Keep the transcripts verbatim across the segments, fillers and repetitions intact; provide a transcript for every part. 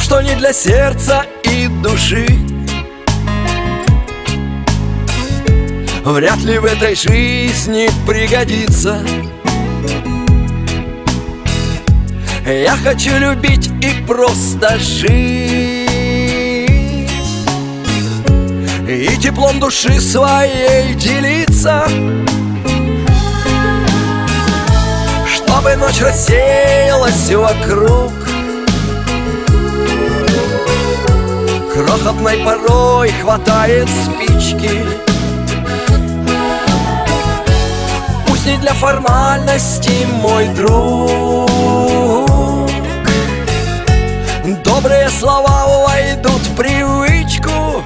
что не для сердца и души, вряд ли в этой жизни пригодится. Я хочу любить и просто жить, и теплом души своей делиться, чтобы ночь рассеялась вокруг крохотной порой хватает спички. Пусть не для формальности, мой друг, добрые слова войдут в привычку.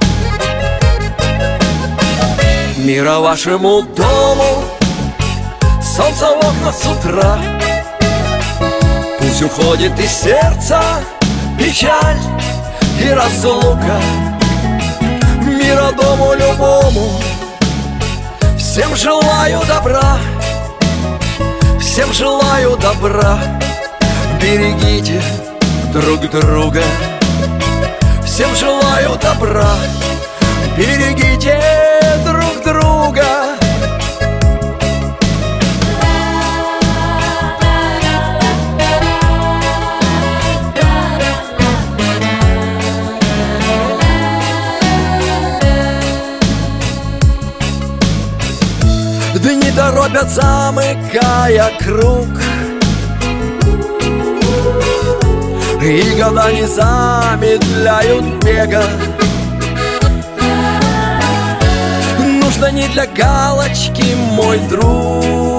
Мира вашему дому, солнце в окна с утра. Пусть уходит из сердца печаль и разлука. Мира дому любому, всем желаю добра, всем желаю добра. Берегите друг друга, всем желаю добра. Берегите друг друга. Дни торопят, замыкая круг, и года не замедляют бега. Нужно не для галочки, мой друг,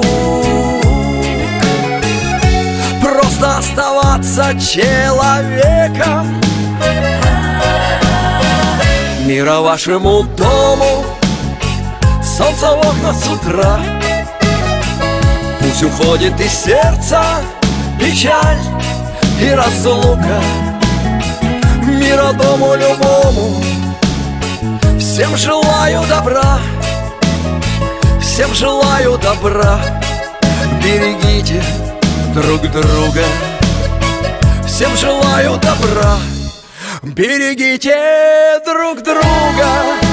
просто оставаться человеком. Мира вашему дому, солнце в окна с утра. Пусть уходит из сердца печаль и разлука. Мира дому любому, всем желаю добра, всем желаю добра. Берегите друг друга, всем желаю добра. Берегите друг друга.